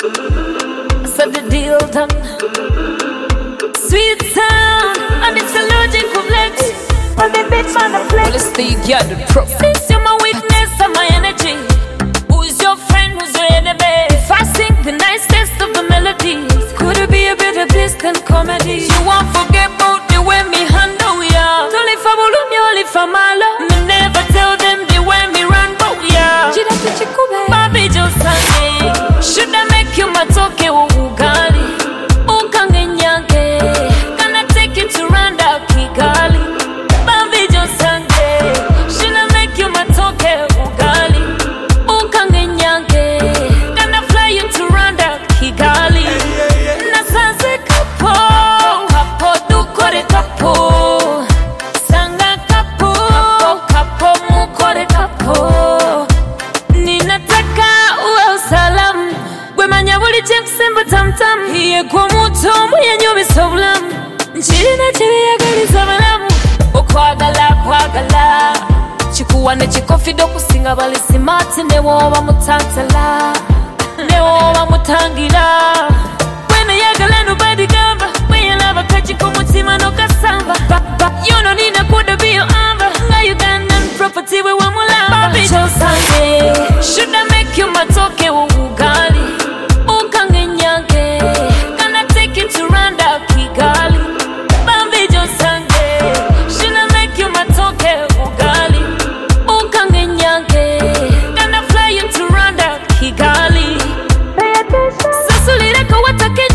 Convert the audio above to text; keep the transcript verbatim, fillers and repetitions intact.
said the deal done. Sweet sound, and it's a logical flex. But the bitch on the flex. Well, it's the girl, the pro. Since you're my weakness and my energy, who's your friend, who's your enemy? If I sing the nicest of the melodies, could it be a bit of this than comedy? You won't forget about the way me handle ya. Only for volume, only for my love. Me never tell them the way me run, but ya. Baby, just Sunday. Should I make you my toke or ugali? Ukangenyange. Can I take you to Randa Kigali? Baby, just Sunday. Should I make you my toke ugali? Ukangenyange. Can I fly you to Randa Kigali? Nasanze kapo, kapo dukore kapo. Sanga kapo, kapo mukore kapo. Ninataka uwe usalamu. Gwemanya buli chekusemba tamtam. Iye kwa muto mbuye nyubi sobulamu. Nchirina chibiyagaliza balamu. Okwagala kwagala. Chikuwane chikofido kusinga bali simati. Newoba mutantala, newoba mutangira. Wena yagala nobody gamba. Wena lava kachiko mutima no kasamba. You no need a kuda be your amba. Nga Ugandan property we wa mulamba. Baby just Sunday. Should I make you my toke wa ugali? Ukangenyange. Can I take you to Randa Kigali? Baby just Sunday. Should I make you my toke ugali? Ukangenyange. Can I fly you to Randa Kigali? Sasulira kwa watake